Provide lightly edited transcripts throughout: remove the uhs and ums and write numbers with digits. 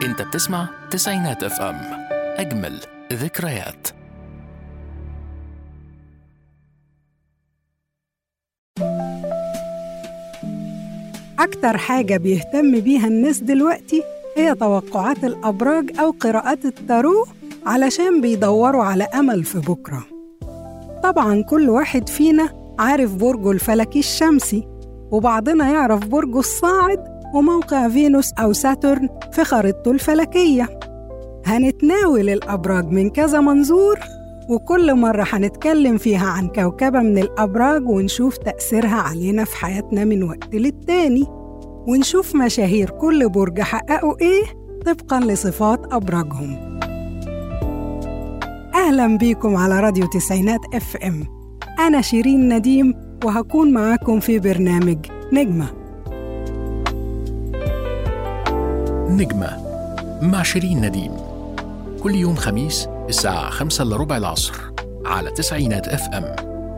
انت بتسمع تسعينات اف ام، اجمل ذكريات. أكتر حاجة بيهتم بيها الناس دلوقتي هي توقعات الأبراج أو قراءات التارو، علشان بيدوروا على أمل في بكرة. طبعاً كل واحد فينا عارف برجه الفلكي الشمسي، وبعضنا يعرف برجه الصاعد وموقع فينوس أو ساترن في خريطته الفلكية. هنتناول الأبراج من كذا منظور، وكل مرة هنتكلم فيها عن كوكبة من الأبراج ونشوف تأثيرها علينا في حياتنا من وقت للتاني، ونشوف مشاهير كل برج حققوا إيه طبقاً لصفات أبراجهم. أهلاً بيكم على راديو تسعينات اف ام. أنا شيرين نديم، وهكون معاكم في برنامج نجمة. نجمة مع شيرين نديم، كل يوم خميس الساعة 5:15 العصر على تسعينات اف ام.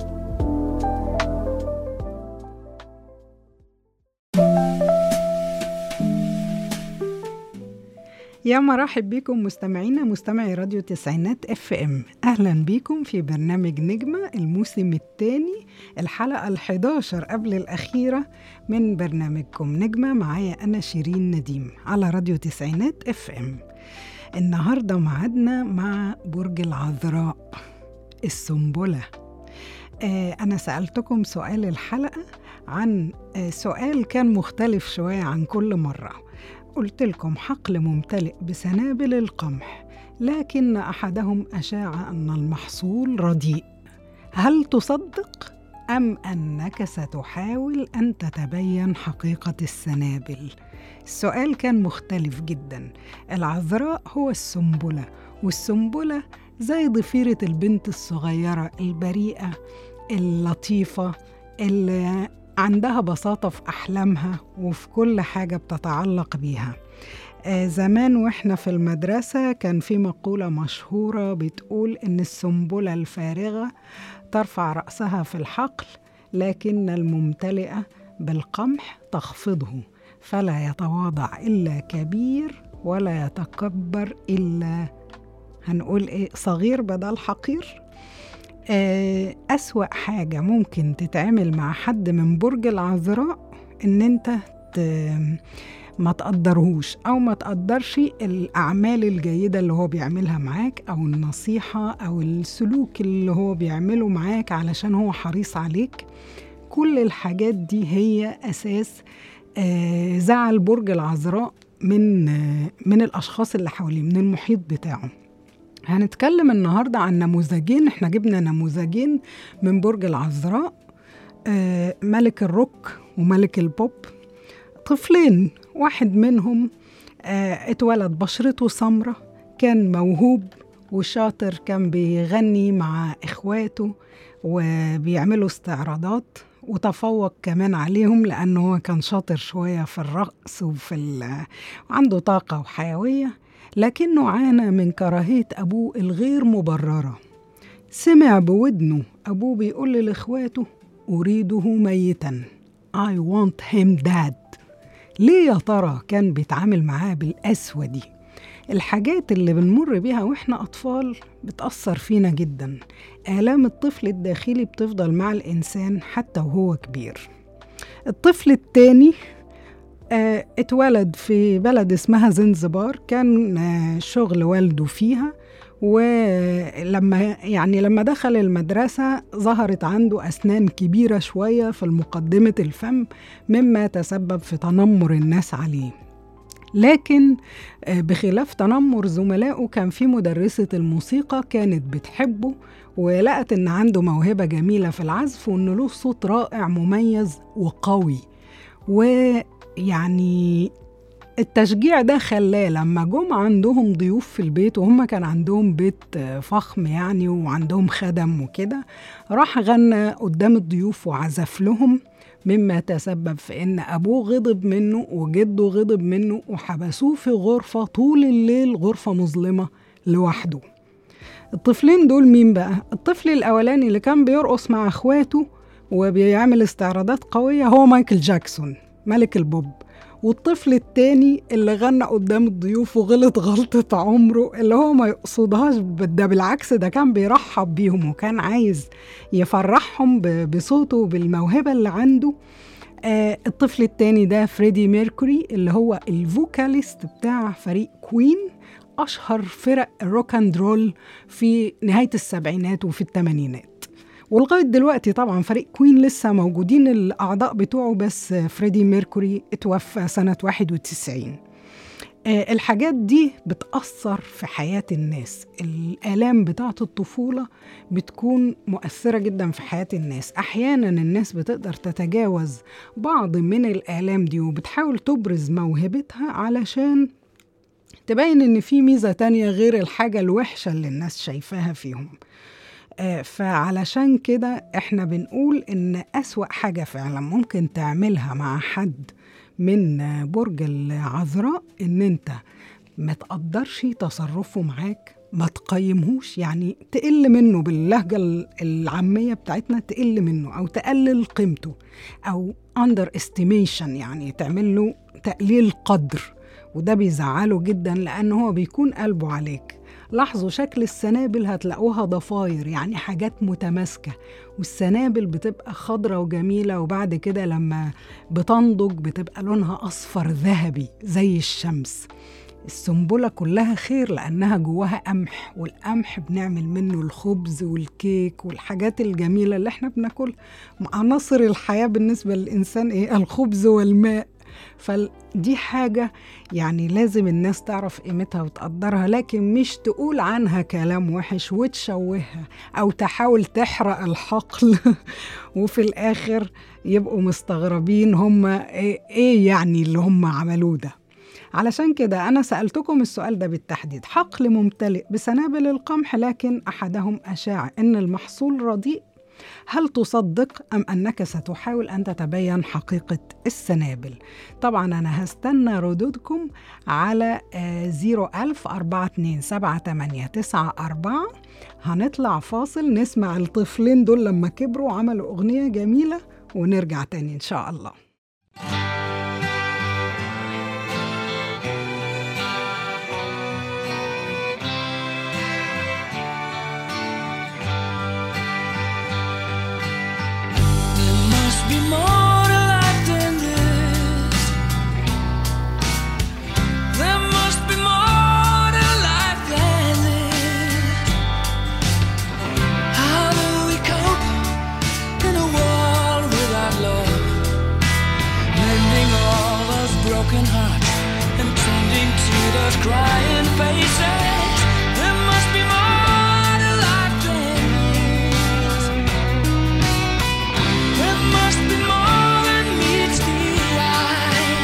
يا مرحب بكم مستمعي راديو تسعينات اف ام. اهلا بكم في برنامج نجمة الموسم الثاني، الحلقة 11 قبل الأخيرة من برنامجكم نجمة. معايا أنا شيرين نديم على راديو تسعينات اف ام. النهاردة معادنا مع برج العذراء، السنبلة. أنا سألتكم سؤال الحلقة عن سؤال كان مختلف شوية عن كل مرة. قلت لكم حقل ممتلئ بسنابل القمح، لكن أحدهم أشاع أن المحصول رديء. هل تصدق أم أنك ستحاول أن تتبين حقيقة السنابل؟ السؤال كان مختلف جدا. العذراء هو السنبلة، والسنبلة زي ضفيرة البنت الصغيرة البريئة اللطيفة اللي عندها بساطة في أحلامها وفي كل حاجة بتتعلق بيها. زمان وإحنا في المدرسة كان في مقولة مشهورة بتقول إن السنبلة الفارغة ترفع رأسها في الحقل، لكن الممتلئة بالقمح تخفضه، فلا يتواضع إلا كبير ولا يتكبر إلا هنقول إيه صغير بدل حقير. أسوأ حاجة ممكن تتعمل مع حد من برج العذراء إن أنت ما تقدرهوش أو ما تقدرش الأعمال الجيدة اللي هو بيعملها معاك، أو النصيحة أو السلوك اللي هو بيعمله معاك علشان هو حريص عليك. كل الحاجات دي هي أساس زعل برج العذراء من الأشخاص اللي حواليه، من المحيط بتاعه. هنتكلم النهاردة عن نموذجين. احنا جبنا نموذجين من برج العذراء، ملك الروك وملك البوب. طفلين، واحد منهم اتولد بشرته سمرة، كان موهوب وشاطر، كان بيغني مع إخواته وبيعملوا استعراضات، وتفوق كمان عليهم لأنه هو كان شاطر شوية في الرقص وعنده طاقة وحيوية. لكنه عانى من كراهية أبوه الغير مبررة. سمع بودنه أبوه بيقول لإخواته أريده ميتا، I want him dead. ليه يا ترى كان بيتعامل معاه بالقسوة دي؟ الحاجات اللي بنمر بيها وإحنا أطفال بتأثر فينا جدا. آلام الطفل الداخلي بتفضل مع الإنسان حتى وهو كبير. الطفل التاني اتولد في بلد اسمها زنزبار، كان شغل والده فيها، ولما دخل المدرسة ظهرت عنده أسنان كبيرة شوية في مقدمة الفم، مما تسبب في تنمر الناس عليه. لكن بخلاف تنمر زملائه، كان في مدرسة الموسيقى كانت بتحبه، ولقت إن عنده موهبة جميلة في العزف، وإنه له صوت رائع مميز وقوي. ويعني التشجيع ده خلاه لما جم عندهم ضيوف في البيت، وهم كان عندهم بيت فخم يعني وعندهم خدم وكده، راح غنى قدام الضيوف وعزف لهم، مما تسبب في ان ابوه غضب منه وجده غضب منه، وحبسوه في غرفة طول الليل، غرفة مظلمة لوحده. الطفلين دول مين بقى؟ الطفل الاولاني اللي كان بيرقص مع اخواته وبيعمل استعراضات قوية هو مايكل جاكسون، ملك البوب. والطفل التاني اللي غنى قدام الضيوف وغلط غلطة عمره اللي هو ما يقصدهاش، ده بالعكس ده كان بيرحب بيهم وكان عايز يفرحهم بصوته وبالموهبة اللي عنده. الطفل التاني ده فريدي ميركوري اللي هو الفوكاليست بتاع فريق كوين، أشهر فرق الروك اند رول في نهاية السبعينات وفي الثمانينات، ولغاية دلوقتي طبعا فريق كوين لسه موجودين الأعضاء بتوعه، بس فريدي ميركوري اتوفى سنة 91. الحاجات دي بتأثر في حياة الناس، الآلام بتاعة الطفولة بتكون مؤثرة جدا في حياة الناس. أحيانا الناس بتقدر تتجاوز بعض من الآلام دي وبتحاول تبرز موهبتها علشان تبين إن في ميزة تانية غير الحاجة الوحشة اللي الناس شايفاها فيهم. فعلشان كده احنا بنقول إن أسوأ حاجة فعلا ممكن تعملها مع حد من برج العذراء إن أنت ما تقدرش تصرفه معاك، ما تقيمهوش، يعني تقل منه باللهجة العامية بتاعتنا، تقل منه أو تقلل قيمته أو underestimation، يعني تعمل له تقليل قدر، وده بيزعله جدا لأنه هو بيكون قلبه عليك. لاحظوا شكل السنابل هتلاقوها ضفاير، يعني حاجات متماسكة، والسنابل بتبقى خضرة وجميلة، وبعد كده لما بتنضج بتبقى لونها أصفر ذهبي زي الشمس. السنبلة كلها خير لأنها جواها قمح، والقمح بنعمل منه الخبز والكيك والحاجات الجميلة اللي احنا بناكل. عناصر الحياة بالنسبة للإنسان ايه؟ الخبز والماء. فدي حاجة يعني لازم الناس تعرف قيمتها وتقدرها، لكن مش تقول عنها كلام وحش وتشوهها أو تحاول تحرق الحقل وفي الآخر يبقوا مستغربين هم إيه يعني اللي هم عملوه ده. علشان كده أنا سألتكم السؤال ده بالتحديد. حقل ممتلئ بسنابل القمح لكن أحدهم أشاع إن المحصول رديء، هل تصدق أم أنك ستحاول أن تتبين حقيقة السنابل؟ طبعا أنا هستنى ردودكم على 010427894. هنطلع فاصل نسمع الطفلين دول لما كبروا عملوا أغنية جميلة ونرجع تاني إن شاء الله. More to life than this. There must be more to life than this. How do we cope in a world without love? Mending all those broken hearts and tending to those crying faces. There must be more to life than this. There must be more than meets the eye.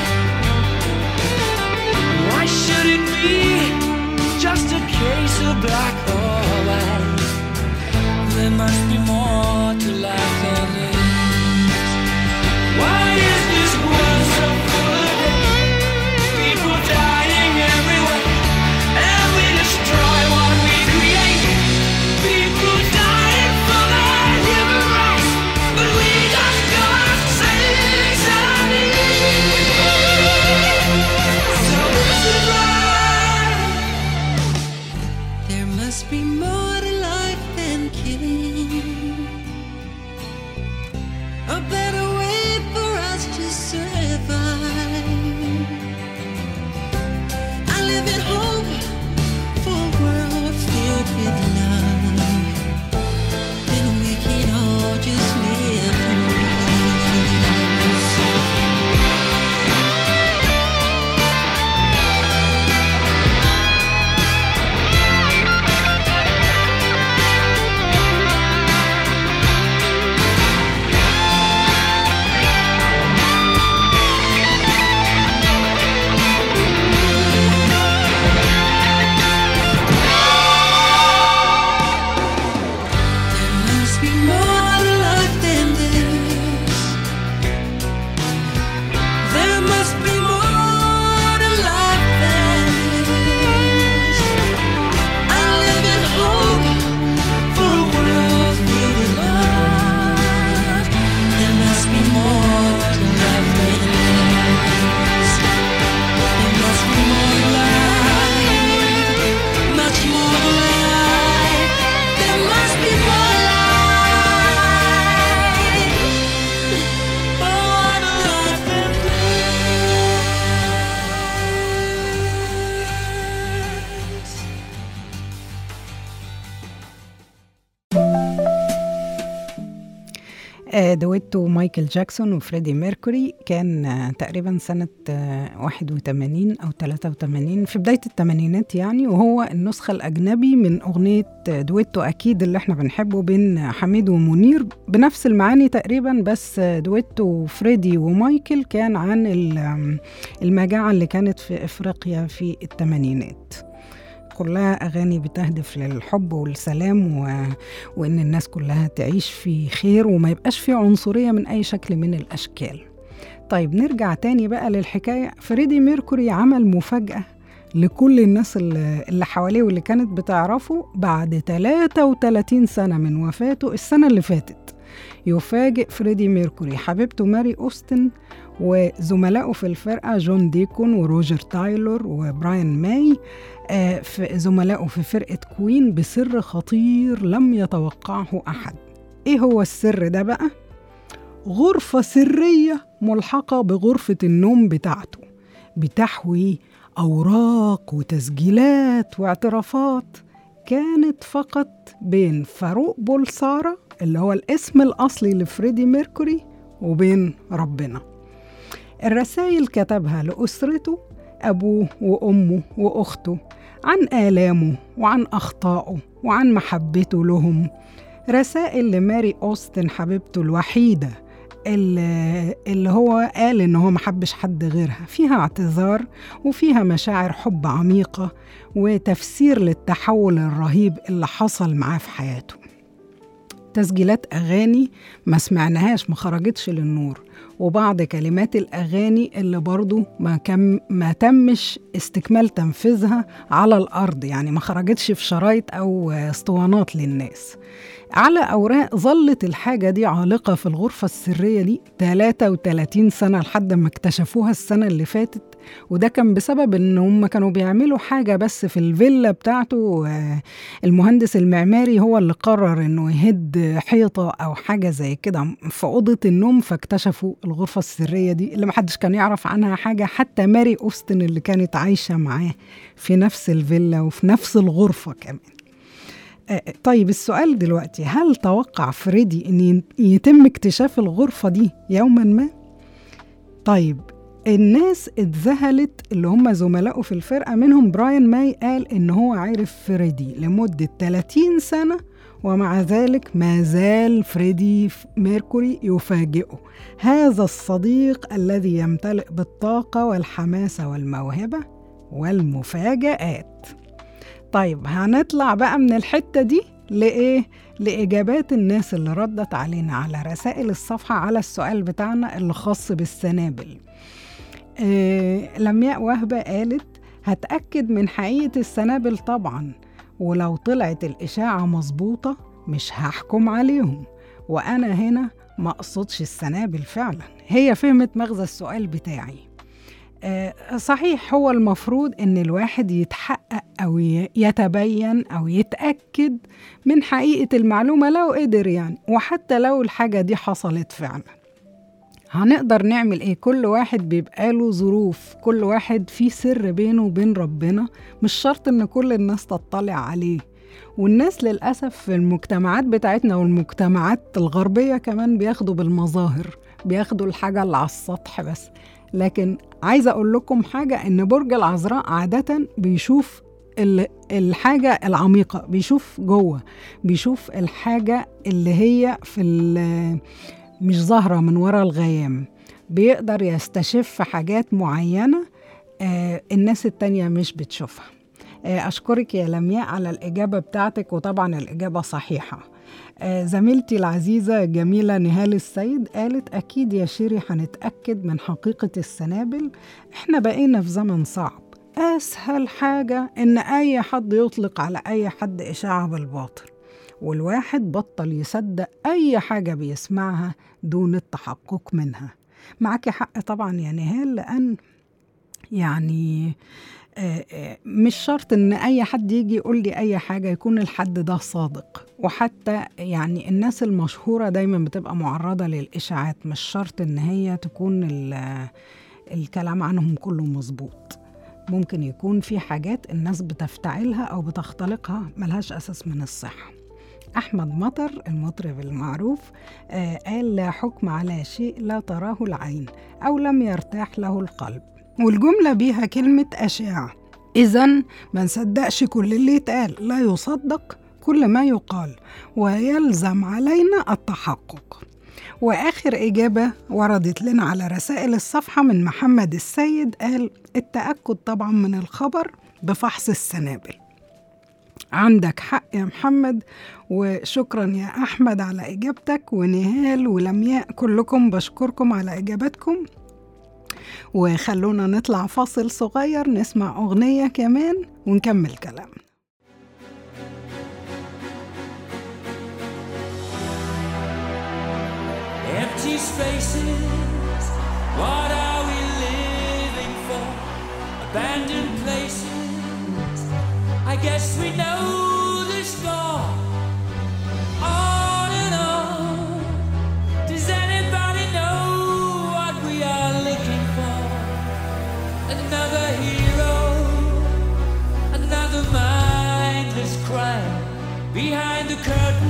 Why should it be just a case of black or white? There must be more to life than this. Why is this world so full of hate? People dying everywhere, and we destroy what we create. People dying for their human rights, but we just gotta say something. So is it right? There must be more to life than killing. A better way for us to survive. I live in hope for a world filled with love. Then we can all just live through. دويتو مايكل جاكسون وفريدي ميركوري كان تقريبا سنة 81 أو 83 في بداية الثمانينات يعني، وهو النسخة الأجنبي من أغنية دويتو أكيد اللي احنا بنحبه بين حميد ومنير بنفس المعاني تقريبا، بس دويتو فريدي ومايكل كان عن المجاعة اللي كانت في إفريقيا في الثمانينات. كلها أغاني بتهدف للحب والسلام وإن الناس كلها تعيش في خير وما يبقاش في عنصرية من أي شكل من الأشكال. طيب نرجع تاني بقى للحكاية. فريدي ميركوري عمل مفاجأة لكل الناس اللي حواليه واللي كانت بتعرفه بعد 33 سنة من وفاته السنة اللي فاتت. يفاجئ فريدي ميركوري حبيبته ماري أوستن وزملائه في الفرقة جون ديكون وروجر تايلور وبراين ماي، زملائه في فرقة كوين، بسر خطير لم يتوقعه أحد. إيه هو السر ده بقى؟ غرفة سرية ملحقة بغرفة النوم بتاعته بتحوي أوراق وتسجيلات واعترافات كانت فقط بين فاروق بولسارة اللي هو الاسم الأصلي لفريدي ميركوري وبين ربنا. الرسائل كتبها لأسرته، أبوه وأمه وأخته، عن آلامه وعن أخطائه وعن محبته لهم. رسائل لماري أوستن حبيبته الوحيدة اللي هو قال إنه هو محبش حد غيرها، فيها اعتذار وفيها مشاعر حب عميقة وتفسير للتحول الرهيب اللي حصل معاه في حياته. تسجيلات أغاني ما سمعناهاش، ما خرجتش للنور، وبعض كلمات الأغاني اللي برضو ما تمش استكمال تنفيذها على الأرض، يعني ما خرجتش في شرايط أو اسطوانات للناس. على أوراق ظلت الحاجة دي عالقة في الغرفة السرية دي 33 سنة لحد ما اكتشفوها السنة اللي فاتت، وده كان بسبب ان هم كانوا بيعملوا حاجة بس في الفيلا بتاعته. المهندس المعماري هو اللي قرر انه يهد حيطة او حاجة زي كده في أوضة النوم، فاكتشفوا الغرفة السرية دي اللي محدش كان يعرف عنها حاجة، حتى ماري أوستن اللي كانت عايشة معاه في نفس الفيلا وفي نفس الغرفة كمان. طيب السؤال دلوقتي، هل توقع فريدي ان يتم اكتشاف الغرفة دي يوما ما؟ طيب الناس اتذهلت اللي هم زملائه في الفرقة، منهم براين ماي قال إن هو عارف فريدي لمدة 30 سنة ومع ذلك ما زال فريدي ميركوري يفاجئه، هذا الصديق الذي يمتلئ بالطاقة والحماسة والموهبة والمفاجآت. طيب هنطلع بقى من الحتة دي لإيه؟ لإجابات الناس اللي ردت علينا على رسائل الصفحة على السؤال بتاعنا اللي خاص بالسنابل. لمياء وهبة قالت هتأكد من حقيقة السنابل طبعا، ولو طلعت الإشاعة مظبوطة مش هحكم عليهم، وأنا هنا ما أقصدش السنابل فعلا. هي فهمت مغزى السؤال بتاعي. صحيح هو المفروض إن الواحد يتحقق أو يتبين أو يتأكد من حقيقة المعلومة لو قدر يعني، وحتى لو الحاجة دي حصلت فعلا. هنقدر نعمل ايه؟ كل واحد بيبقى له ظروف، كل واحد فيه سر بينه وبين ربنا، مش شرط ان كل الناس تطلع عليه. والناس للأسف في المجتمعات بتاعتنا والمجتمعات الغربية كمان بياخدوا بالمظاهر، بياخدوا الحاجة اللي على السطح بس. لكن عايزة أقول لكم حاجة، إن برج العذراء عادة بيشوف الحاجة العميقة، بيشوف جوه، بيشوف الحاجة اللي هي مش ظاهرة من وراء الغيام، بيقدر يستشف حاجات معينة الناس التانية مش بتشوفها. أشكرك يا لمياء على الإجابة بتاعتك، وطبعا الإجابة صحيحة. زميلتي العزيزة جميلة نهال السيد قالت أكيد يا شيري هنتأكد من حقيقة السنابل، إحنا بقينا في زمن صعب، أسهل حاجة إن أي حد يطلق على أي حد إشاعة بالباطل، والواحد بطل يصدق أي حاجة بيسمعها دون التحقق منها. معك حق طبعا يا نهال، لأن يعني مش شرط إن أي حد يجي يقول لي أي حاجة يكون الحد ده صادق، وحتى يعني الناس المشهورة دايما بتبقى معرضة للإشاعات، مش شرط إن هي تكون الكلام عنهم كله مظبوط. ممكن يكون في حاجات الناس بتفتعلها أو بتختلقها ملهاش أساس من الصحة. أحمد مطر المطرب المعروف قال: لا حكم على شيء لا تراه العين أو لم يرتاح له القلب، والجملة بيها كلمة أشاع. إذن ما نصدقش كل اللي يتقال، لا يصدق كل ما يقال، ويلزم علينا التحقق. وآخر إجابة وردت لنا على رسائل الصفحة من محمد السيد، قال: التأكد طبعا من الخبر بفحص السنابل. عندك حق يا محمد، وشكرا يا أحمد على إجابتك، ونهال ولمياء كلكم بشكركم على إجابتكم. وخلونا نطلع فاصل صغير نسمع أغنية كمان ونكمل كلامنا. Empty spaces, what are we living for? Abandoned places, I guess we know the score. On and on, does anybody know what we are looking for? Another hero, another mindless crime behind the curtain.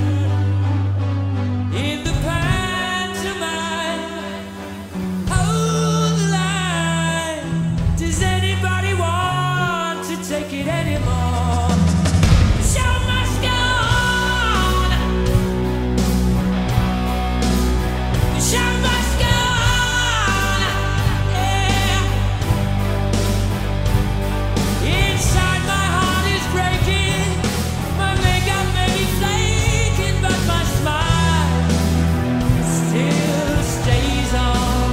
In the pantomime, hold the line. Does anybody want to take it anymore? The show must go on. The show must go on. Yeah. Inside my heart is breaking. My makeup may be flaking, but my smile still stays on.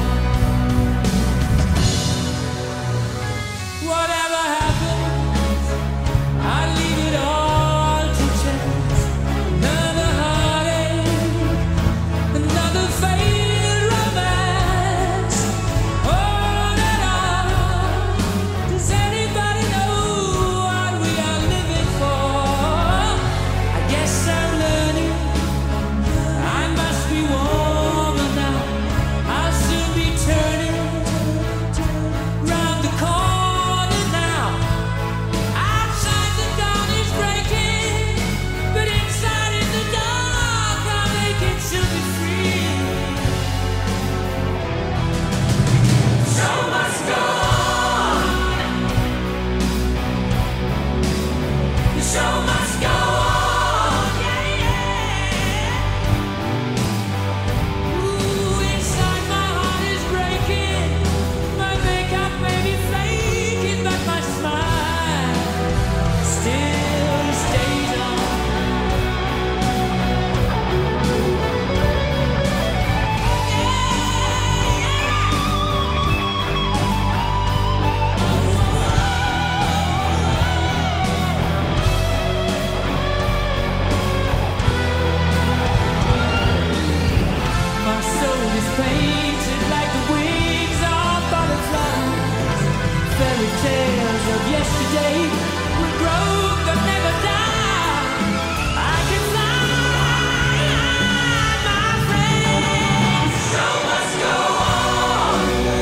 Whatever happens, I leave it all to chance. Another heartache, another failed romance. On and on. Does anybody know what we are living for? I guess I'm learning. I must be warmer now. I'll soon be turning round the corner now. Outside the dawn is breaking, but inside in the dark I'm aching to be free. The show must go on. The show must go on. Yeah, yeah. Ooh, inside my heart is breaking. My makeup may be flaking, but my smile still stays on. My soul is painted like the wings of butterflies. Fairy tales of yesterday will grow but never die. I can fly, my friend. The show must go on.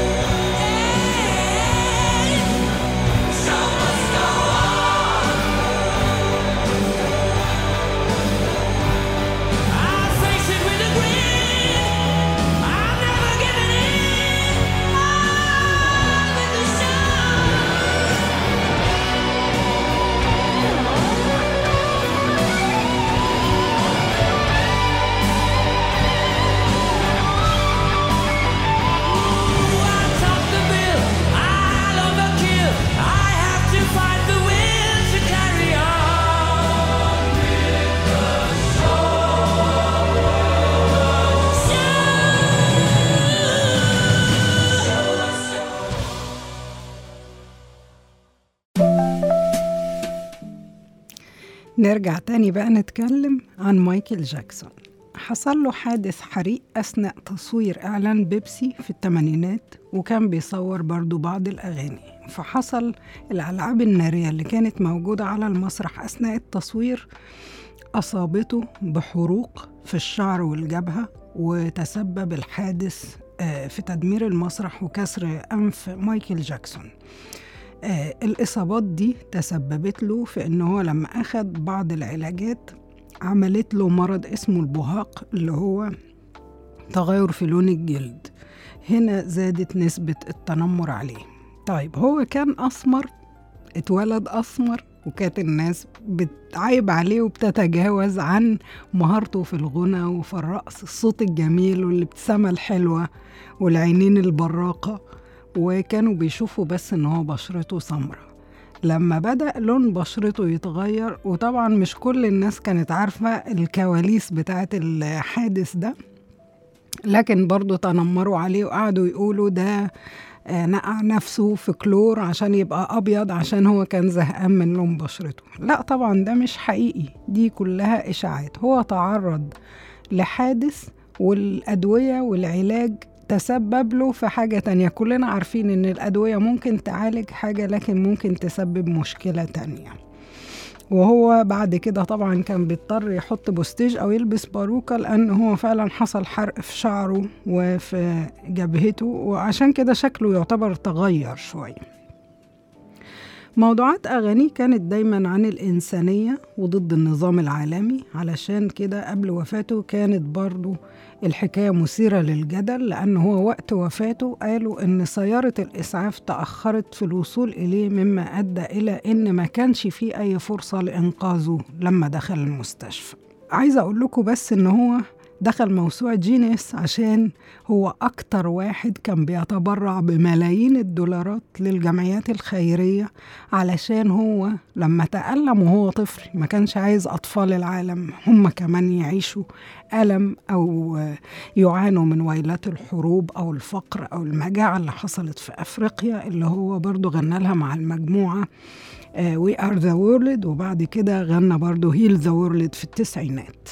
The show must go on. I'll face it with a grin. I'm never giving in. I'm in the show. I'll top the bill. I'll overkill. I have to find the will to carry on with the نرجع تاني بقى نتكلم عن مايكل جاكسون. حصل له حادث حريق أثناء تصوير إعلان بيبسي في الثمانينات، وكان بيصور برضو بعض الأغاني. فحصل الألعاب النارية اللي كانت موجودة على المسرح أثناء التصوير أصابته بحروق في الشعر والجبهة، وتسبب الحادث في تدمير المسرح وكسر أنف مايكل جاكسون. الإصابات دي تسببت له في أنه لما أخذ بعض العلاجات عملت له مرض اسمه البهاق، اللي هو تغير في لون الجلد. هنا زادت نسبة التنمر عليه. طيب هو كان أسمر، اتولد أسمر، وكانت الناس بتعيب عليه وبتتجاوز عن مهارته في الغنى وفي الرقص، الصوت الجميل والابتسامة الحلوة والعينين البراقة، وكانوا بيشوفوا بس إن هو بشرته سمراء. لما بدأ لون بشرته يتغير، وطبعا مش كل الناس كانت عارفة الكواليس بتاعت الحادث ده، لكن برضو تنمروا عليه وقعدوا يقولوا ده نقع نفسه في كلور عشان يبقى أبيض عشان هو كان زهقان من لون بشرته. لا طبعا ده مش حقيقي، دي كلها إشاعات. هو تعرض لحادث والأدوية والعلاج تسبب له في حاجة تانية. كلنا عارفين إن الأدوية ممكن تعالج حاجة لكن ممكن تسبب مشكلة تانية. وهو بعد كده طبعا كان بيضطر يحط بوستيج أو يلبس باروكة، لأن هو فعلا حصل حرق في شعره وفي جبهته، وعشان كده شكله يعتبر تغير شوية. موضوعات أغانيه كانت دايما عن الإنسانية وضد النظام العالمي، علشان كده قبل وفاته كانت برضو الحكاية مثيرة للجدل، لأن هو وقت وفاته قالوا إن سيارة الإسعاف تأخرت في الوصول إليه، مما أدى إلى إن ما كانش فيه أي فرصة لإنقاذه لما دخل المستشفى. عايزة أقول لكم بس إن هو دخل موسوعة جينيس عشان هو أكتر واحد كان بيتبرع بملايين الدولارات للجمعيات الخيرية، علشان هو لما تألم وهو طفل ما كانش عايز أطفال العالم هم كمان يعيشوا ألم أو يعانوا من ويلات الحروب أو الفقر أو المجاعة اللي حصلت في أفريقيا، اللي هو برضو غنى لها مع المجموعة We Are The World، وبعد كده غنى برضو Heal The World في التسعينات.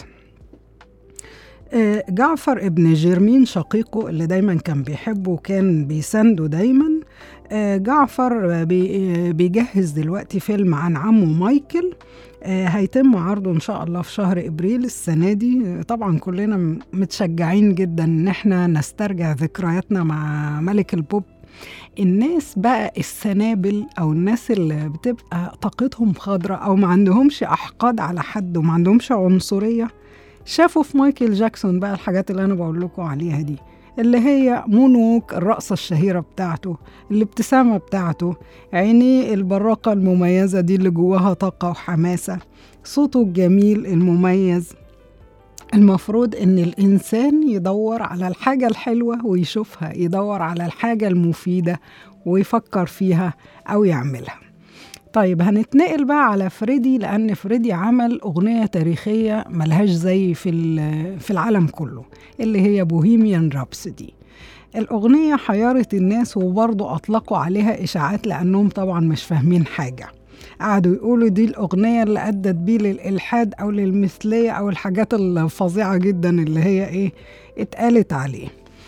جعفر ابن جيرمين شقيقه اللي دايما كان بيحبه وكان بيسنده دايما، جعفر بيجهز دلوقتي فيلم عن عمه مايكل، هيتم عرضه إن شاء الله في شهر إبريل السنة دي. طبعا كلنا متشجعين جدا إن احنا نسترجع ذكرياتنا مع ملك البوب. الناس بقى السنابل أو الناس اللي بتبقى طاقتهم خضراء أو ما عندهمش أحقاد على حد وما عندهمش عنصرية، شافوا في مايكل جاكسون بقى الحاجات اللي أنا بقول لكم عليها دي، اللي هي مونوك، الرقصة الشهيرة بتاعته، الابتسامة بتاعته، عينيه البراقة المميزة دي اللي جواها طاقة وحماسة، صوته الجميل المميز. المفروض إن الإنسان يدور على الحاجة الحلوة ويشوفها، يدور على الحاجة المفيدة ويفكر فيها أو يعملها. طيب هنتنقل بقى على فريدي، لأن فريدي عمل أغنية تاريخية ملهاش زي في العالم كله، اللي هي بوهيميان رابسودي. الأغنية حيرت الناس وبرضو أطلقوا عليها إشاعات لأنهم طبعا مش فاهمين حاجة. قعدوا يقولوا دي الأغنية اللي أدت بيه للإلحاد أو للمثلية أو الحاجات الفظيعة جدا اللي هي اتقالت عليه.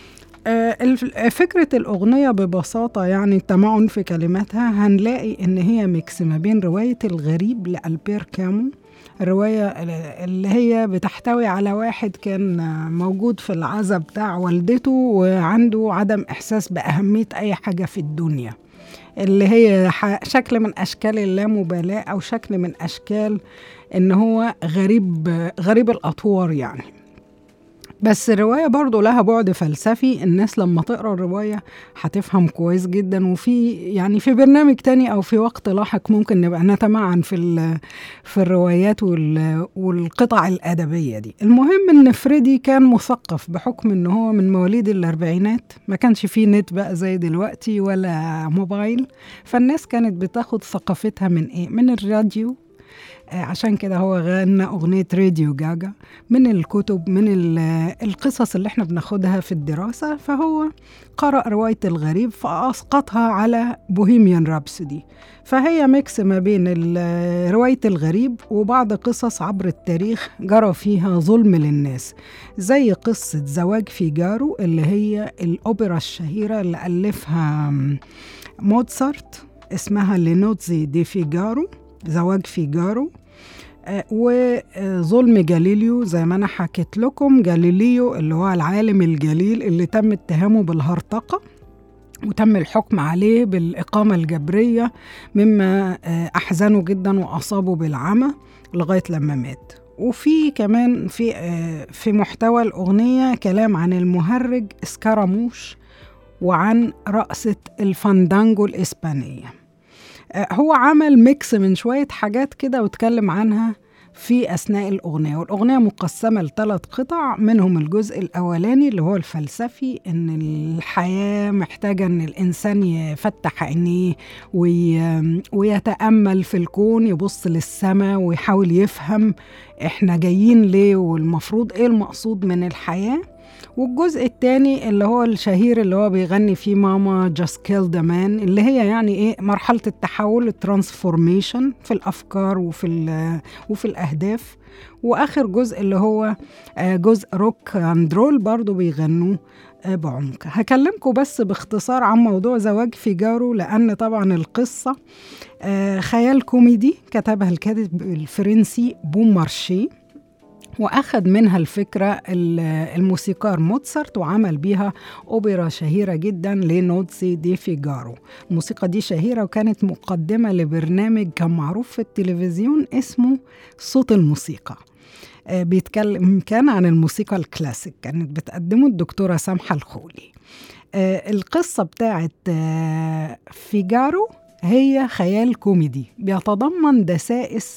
فكرة الأغنية ببساطة يعني التمعن في كلماتها، هنلاقي إن هي ميكس ما بين رواية الغريب لألبير كامو، الرواية اللي هي بتحتوي على واحد كان موجود في العزا بتاع والدته وعنده عدم إحساس بأهمية أي حاجة في الدنيا، اللي هي شكل من أشكال اللامبالاة أو شكل من أشكال إن هو غريب الأطوار يعني. بس الرواية برضو لها بعد فلسفي، الناس لما تقرأ الرواية هتفهم كويس جدا، وفي في برنامج تاني أو في وقت لاحق ممكن نبقى نتمعن في الروايات والقطع الأدبية دي. المهم إن فريدي كان مثقف بحكم إن هو من مواليد الأربعينات، ما كانش فيه نت بقى زي دلوقتي ولا موبايل، فالناس كانت بتاخد ثقافتها من الراديو. عشان كده هو غنى أغنية راديو جاجا، من الكتب، من القصص اللي احنا بناخدها في الدراسة. فهو قرأ رواية الغريب فأسقطها على بوهيميان رابسودي، فهي ميكس ما بين رواية الغريب وبعض قصص عبر التاريخ جرى فيها ظلم للناس، زي قصة زواج فيجارو اللي هي الأوبرا الشهيرة اللي ألفها موتسارت، اسمها لينوتزي دي فيجارو، زواج فيجارو. وظلم جاليليو زي ما أنا حكيت لكم، جاليليو اللي هو العالم الجليل اللي تم اتهامه بالهرطقة وتم الحكم عليه بالإقامة الجبرية، مما أحزنه جدا وأصابه بالعمى لغاية لما مات. وفي كمان في محتوى الأغنية كلام عن المهرج اسكاراموش وعن رقصة الفاندانجو الإسبانية. هو عمل ميكس من شوية حاجات كده واتكلم عنها في أثناء الأغنية. والأغنية مقسمة ل3 قطع، منهم الجزء الأولاني اللي هو الفلسفي، إن الحياة محتاجة إن الإنسان يفتح عينيه ويتأمل في الكون، يبص للسماء ويحاول يفهم إحنا جايين ليه والمفروض إيه المقصود من الحياة. والجزء الثاني اللي هو الشهير اللي هو بيغني فيه ماما just killed a man، اللي هي يعني ايه مرحلة التحول، الترانسفورميشن في الأفكار وفي الأهداف. وآخر جزء اللي هو جزء روك اند رول برضو بيغنوه بعمق. هكلمكم بس باختصار عن موضوع زواج فيجارو، لأن طبعا القصة خيال كوميدي كتبها الكاتب الفرنسي بومارشي، وأخذ منها الفكرة الموسيقار موتسارت وعمل بيها أوبرا شهيرة جدا لنوتسي دي فيجارو. الموسيقى دي شهيرة وكانت مقدمة لبرنامج كان معروف في التلفزيون اسمه صوت الموسيقى، بيتكلم كان عن الموسيقى الكلاسيك، كانت بتقدمه الدكتورة سامحة الخولي. القصة بتاعت فيجارو هي خيال كوميدي بيتضمن دسائس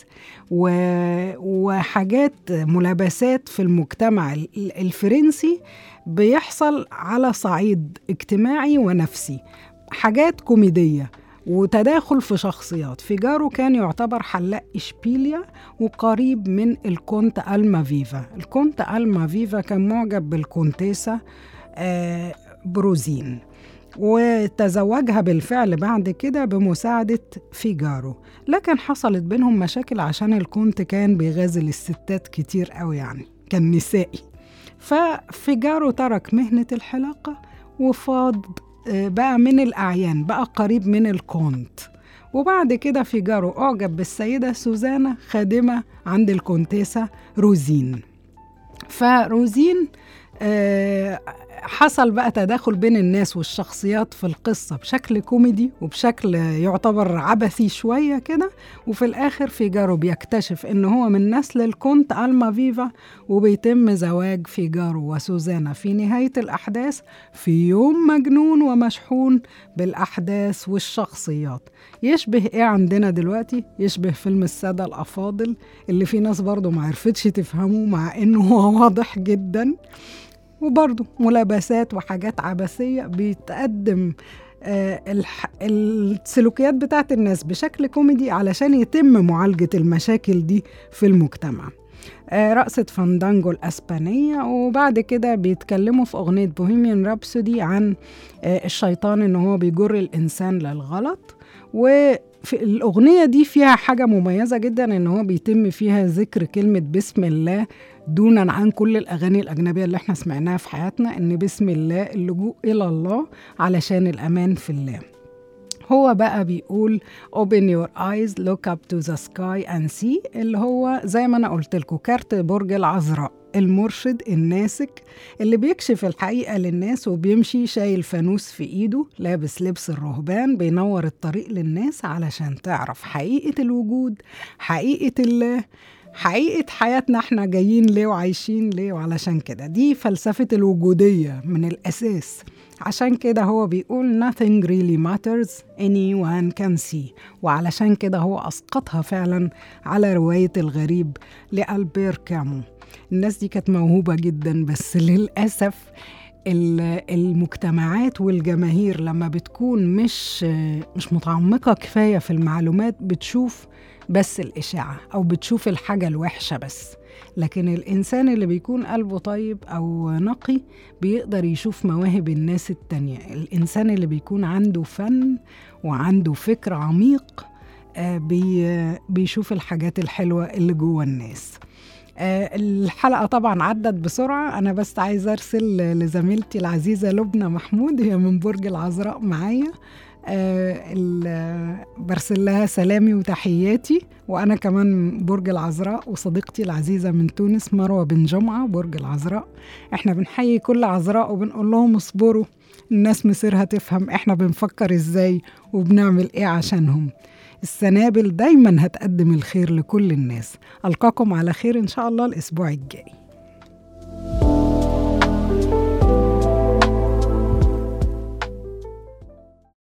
وحاجات ملابسات في المجتمع الفرنسي بيحصل على صعيد اجتماعي ونفسي، حاجات كوميدية وتداخل في شخصيات. فيجارو كان يعتبر حلاق إشبيليا وقريب من الكونت ألمافيفا. الكونت ألمافيفا كان معجب بالكونتيسة بروزين، وتزوجها بالفعل بعد كده بمساعدة فيجارو، لكن حصلت بينهم مشاكل عشان الكونت كان بيغازل الستات كتير قوي، يعني كان نسائي. ففيجارو ترك مهنة الحلاقة وفاض بقى من الأعيان، بقى قريب من الكونت. وبعد كده فيجارو أعجب بالسيدة سوزانا خادمة عند الكونتيسة روزين. فروزين حصل بقى تداخل بين الناس والشخصيات في القصة بشكل كوميدي وبشكل يعتبر عبثي شوية كده. وفي الآخر فيجارو بيكتشف إنه هو من نسل الكونت ألمافيفا، وبيتم زواج فيجارو وسوزانا في نهاية الأحداث في يوم مجنون ومشحون بالأحداث والشخصيات. يشبه إيه عندنا دلوقتي؟ يشبه فيلم السادة الأفاضل اللي في ناس برضو ما عرفتش تفهمه مع إنه هو واضح جدا، وبرضه ملابسات وحاجات عبثية بيتقدم السلوكيات بتاعت الناس بشكل كوميدي علشان يتم معالجة المشاكل دي في المجتمع. رقصة فاندانجو الأسبانية. وبعد كده بيتكلموا في أغنية بوهيميان رابسودي عن الشيطان إنه هو بيجر الإنسان للغلط. وفي الأغنية دي فيها حاجة مميزة جدا، إنه هو بيتم فيها ذكر كلمة بسم الله دونا عن كل الأغاني الأجنبية اللي احنا سمعناها في حياتنا، إن بسم الله اللجوء إلى الله علشان الأمان في الله. هو بقى بيقول open your eyes look up to the sky and see، اللي هو زي ما أنا قلت لكم كارت برج العذراء، المرشد الناسك اللي بيكشف الحقيقة للناس وبيمشي شايل فانوس في إيده، لابس لبس الرهبان، بينور الطريق للناس علشان تعرف حقيقة الوجود، حقيقة الله، حقيقة حياتنا احنا جايين ليه وعايشين ليه. وعلشان كده دي فلسفة الوجودية من الأساس. عشان كده هو بيقول nothing really matters anyone can see، وعلشان كده هو أسقطها فعلا على رواية الغريب لألبير كامو. الناس دي كانت موهوبة جدا، بس للأسف المجتمعات والجماهير لما بتكون مش متعمقة كفاية في المعلومات بتشوف بس الإشاعة أو بتشوف الحاجة الوحشة بس. لكن الإنسان اللي بيكون قلبه طيب أو نقي بيقدر يشوف مواهب الناس التانية. الإنسان اللي بيكون عنده فن وعنده فكر عميق بيشوف الحاجات الحلوة اللي جوه الناس. الحلقة طبعا عدت بسرعة، أنا بس عايزة أرسل لزميلتي العزيزة لبنى محمود، هي من برج العذراء معايا، برسل لها سلامي وتحياتي. وأنا كمان برج العذراء، وصديقتي العزيزة من تونس مروة بن جمعة برج العذراء. احنا بنحيي كل عذراء وبنقول لهم اصبروا، الناس مصيرها تفهم احنا بنفكر ازاي وبنعمل ايه عشانهم. السنابل دايما هتقدم الخير لكل الناس. ألقاكم على خير إن شاء الله الأسبوع الجاي.